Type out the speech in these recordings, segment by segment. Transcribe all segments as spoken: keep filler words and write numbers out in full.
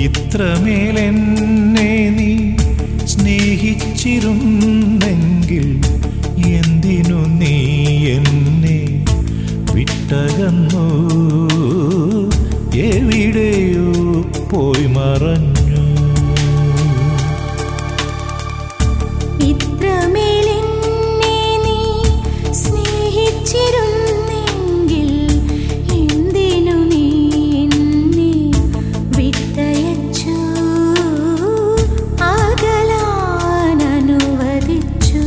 ഇത്രമേലെന്നെ നീ സ്നേഹിച്ചിരുന്നെങ്കിൽ എന്തിനു നീ എന്നെ വിട്ടകന്നു എവിടെയോ പോയി മറഞ്ഞു. ഇത്രമേലെന്നെ നീ സ്നേഹിച്ചിരുന്നെങ്കിൽ എന്തിനു നീ എന്നെ വിട്ടയച്ചു അകലാൻ അനുവദിച്ചു.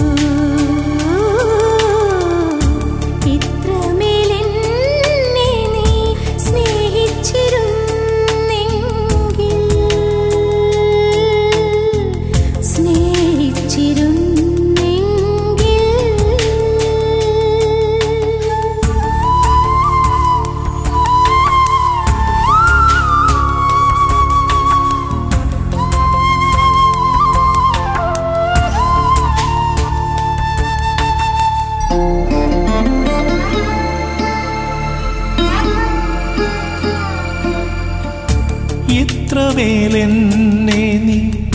ഇത്രമേലെന്നെ നീ സ്നേഹിച്ചിരുന്നെങ്കിൽ ഇത്രമേലെന്നെ നീ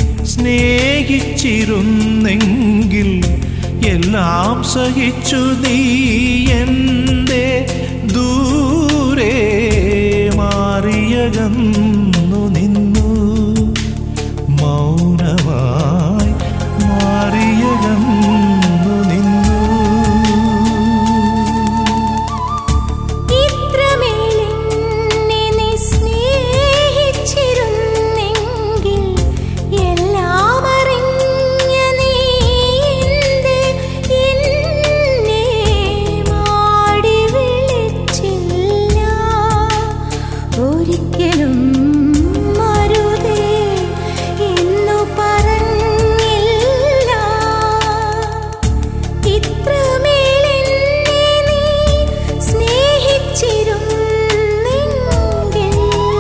സ്നേഹിച്ചിരുന്നെങ്കിൽ എല്ലാം സഹിച്ചു നീ എന്റെ ദൂരെ മാറിയകന്നു നിന്നു. മൗനമായി മാറിയകന്നു നിന്നു. ഒരിക്കലും മരുതേ എന്നു പറഞ്ഞില്ല. ഇത്രമേലെന്നെ നീ സ്നേഹിച്ചിരുന്നെങ്കിൽ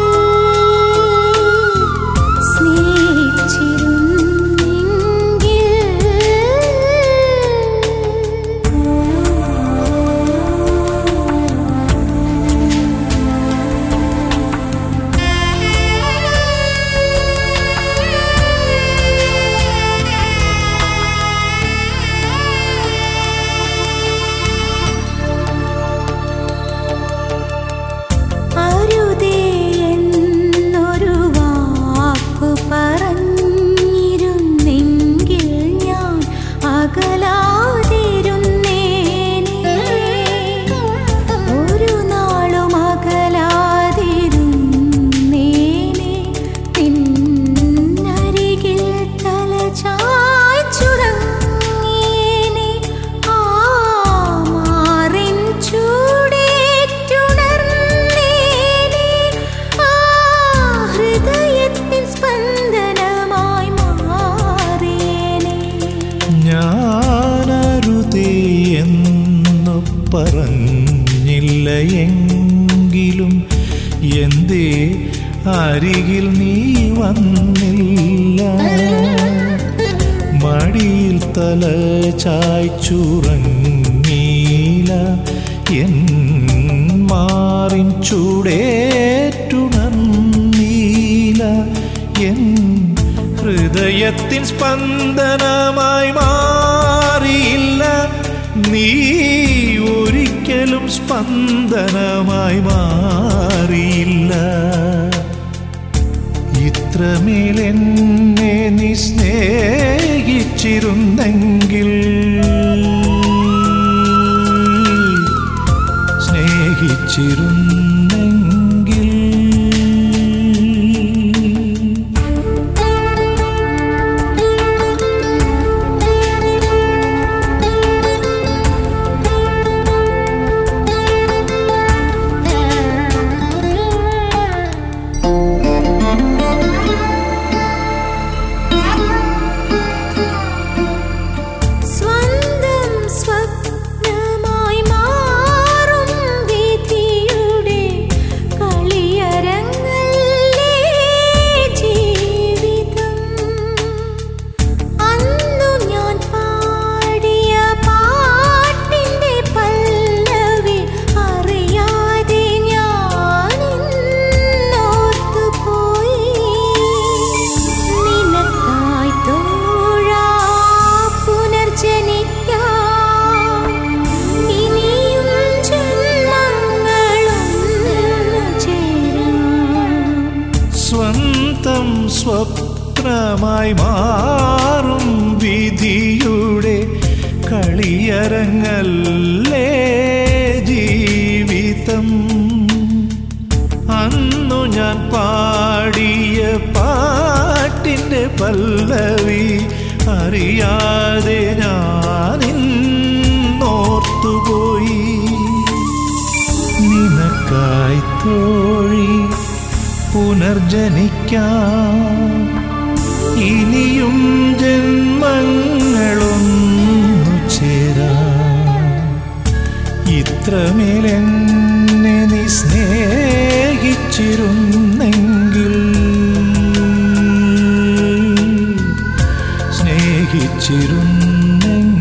ഞാനരുതേ എന്നു പറഞ്ഞില്ല എങ്കിലും എന്തേ അരികിൽ നീ വന്നില്ല. മടിയിൽ തല ചായ്ച്ചുറങ്ങീല. എൻ മാറിൻ ചൂടേറ്റുണർന്നീല. എൻ ഹൃദയത്തിൻ സ്പന്ദനമായി മാറിയില്ല. നീ ഒരിക്കലും സ്പന്ദനമായി മാറിയില്ല. ഇത്രമേലെന്നെ നീ സ്നേഹിച്ചിരുന്നെങ്കിൽ സ്നേഹിച്ചിരുന്നെങ്കിൽ സ്വന്തം സ്വപ്നമായി മാറും വിധിയുടെ സ്വപ്നമായി മാറും വിധിയുടെ കളിയരങ്ങല്ലേ ജീവിതം. അന്നു ഞാൻ പാടിയ പാട്ടിൻ്റെ പല്ലവി അറിയാതെ ഞാനിന്നോർത്തുപോയി. നിനക്കായി തോഴി പുനർജനിക്കാം, ഇനിയും ജന്മങ്ങളൊന്നു ചേരാം. ഇത്രമേലെന്നെ നീ സ്നേഹിച്ചിരുന്നെങ്കിൽ സ്നേഹിച്ചിരുന്നെങ്കിൽ